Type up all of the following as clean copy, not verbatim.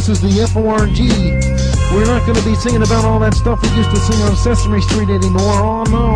This is the FORG. We're not going to be singing about all that stuff we used to sing on Sesame Street anymore. Oh no.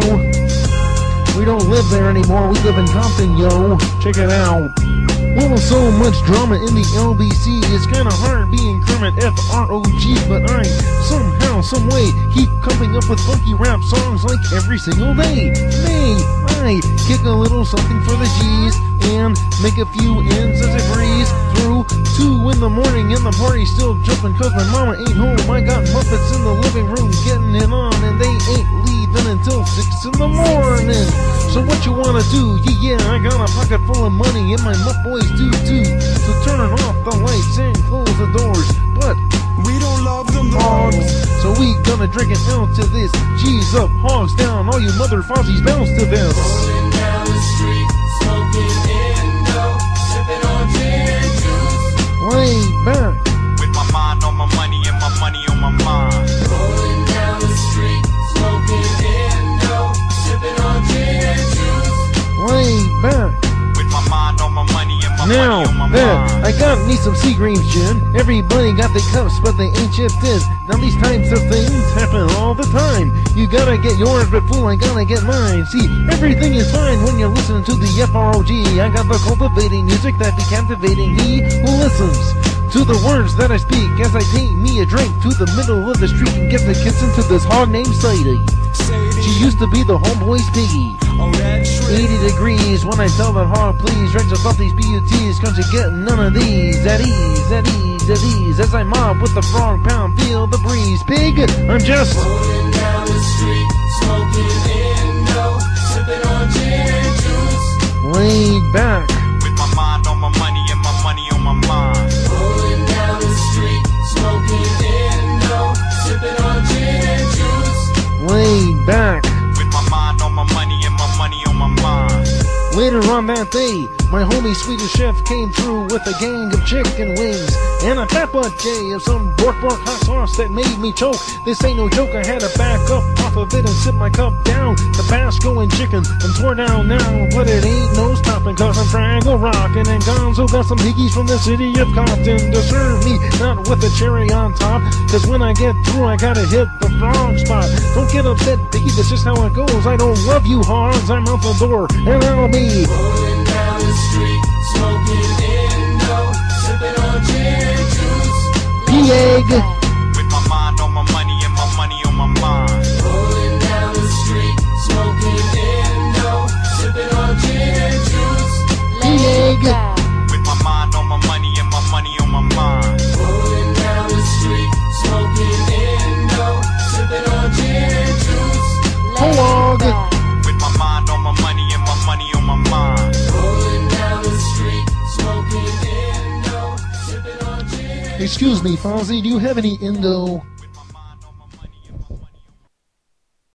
We don't live there anymore. We live in Compton, yo. Check it out. Well, with so much drama in the LBC, it's kind of hard being Kermit FROG, but I somehow, someway, keep coming up with funky rap songs like every single day. May I kick a little something for the G's and make a few ends as it breeze through 2 in the morning and the party's still jumping cause my mama ain't home. I got Muppets in the living room getting it on and they ain't leaving until 6 in the morning. So what you wanna do? Yeah, I got a pocket full of money and my Mupp boys do too. So turn off the lights and close the doors. But we don't love them hogs, so we gonna drink it out to this. G's up, hogs down, all you mother fozzies bounce to this. Rolling down the street, smoking Indo, sipping on gin and juice. Lay back. With my mind on my money and my money on my mind. Rolling down the street, smoking Indo, sipping on gin and juice. Lay back. With my mind on my money and my Now, money on my there, mind. I got me some Seagram's gin. Everybody got their cups, but they ain't chipped in. Now these types of things happen all the time. You gotta get yours, but fool, I gotta get mine. See, everything is fine when you're listening to the FROG. I got the cultivating music that be captivating he who listens to the words that I speak as I take me a drink to the middle of the street and get the kiss into this hog named Sadie. She used to be the homeboy's piggy. 80 degrees when I tell that hog, please drink just off these BUTs, cause you get none of these at ease, at ease, at ease. As I mob with the frog pound, feel the breeze. Pig, I'm just rolling down the street, smoking Indo, sipping on gin and juice. laid back. With my mind on my money and my money on my mind. Rolling down the street, smoking Indo, sipping on gin and juice. Laid back. With my mind on my money and my money on my mind. Later on that day, my homie Swedish Chef came through with a gang of chicken wings and a pepper J of some bork hot sauce that made me choke. This ain't no joke, I had to back up off of it and sit my cup down. Tabasco and chicken and tore down now, but it ain't no stopping cause I'm Fraggle Rockin' and Gonzo got some higgies from the city of Compton to serve me, not with a cherry on top, cause when I get through I gotta hit the frog spot. Don't get upset, Biggie, that's just how it goes. I don't love you hogs, I'm out the door and I'll be rolling down the street, smoking Indo, sipping on gin and juice. P-egg. With my mind on my money and my money on my mind. Rolling down the street, smoking Indo, sipping on gin and juice. P-egg. With my mind on my money and my money on my mind. Rolling down the street, smoking Indo, sipping on gin and juice. Hog. With my mind on my money and my money on my mind. Rolling down the street, smoking Indo, sipping on gin and Excuse me, Fonzie, do you have any Indo?